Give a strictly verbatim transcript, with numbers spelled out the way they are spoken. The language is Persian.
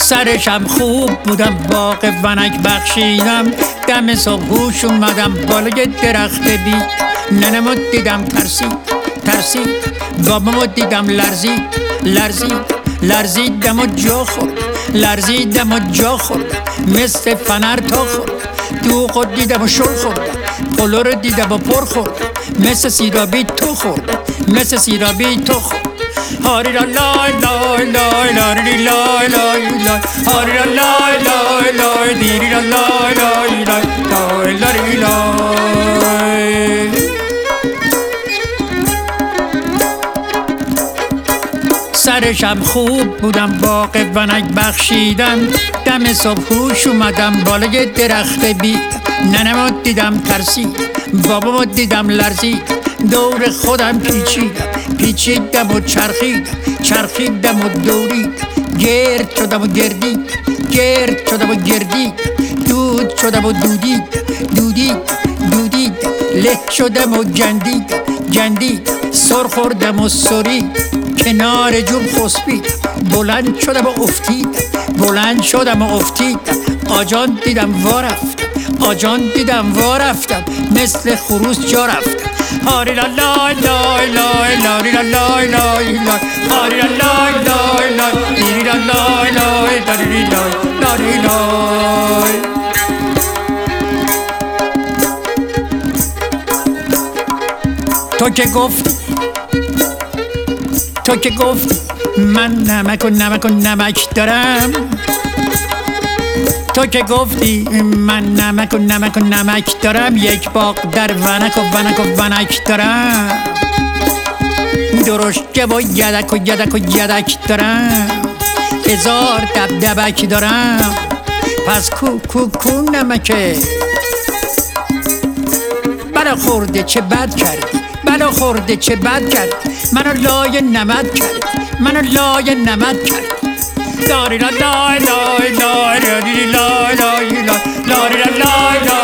سرشم خوب بودم باغ ونک بخشیدم، دم صبح هوش اومدم بالای درخت بی. ننمو دیدم ترسید ترسید، بابامو دیدم لرزید لرزید لرزیدم و جا خورد لرزیدم و جا خورد، مثل فنر تا خورد. دوغو دیدم و شل خورد، قلو رو دیدم و پر خورد، مثل سیرابی تو خورد مثل سیرابی تو خورد. هاری را لای لای لای لای لای لای لای هاری را لای لای لای دیری را لای لای لای لای لای. سرشم خوب بودم باغ ونک بخشیدم، دم صبح هوش اومدم بالای درخت بید. ننمو دیدم ترسید، بابامو دیدم لرزید، دور خودم پیچیدم پیچیدم و چرخیدم چرخیدم و دورید، گرد شدم و گردید گرد شدم و گردید، دود شدم و دودید دودید دودید، له شدم و گندید گندید، سر خوردم و سرید، کنار جون خسبید، بلند شدم و افتید بلند شدم و افتید، آجان دیدم وا رفتم آجان دیدم وا رفتم، مثل خروس جا رفتم. هاری لا لای لای لای لای لای لای لای لای هاری لا لای لای لای دیری لا لای لای داری لای لای لای. تو که گفتی تو که گفتی من نمک و نمک و نمک دارم، تو که گفتی من نمک و نمک و نمک دارم، یک باغ در ونک و ونک و ونک دارم، درشکه و یدک و یدک و یدک دارم، هزار دبدبک دارم. پس کو کو کو نمکه؟ بلا خورده چه بد کردی بلا خورده چه بد کردی، منو لای نمد کردی منو لای نمد کردی. لاری لا لای لای لای لای لای لای لای لای لای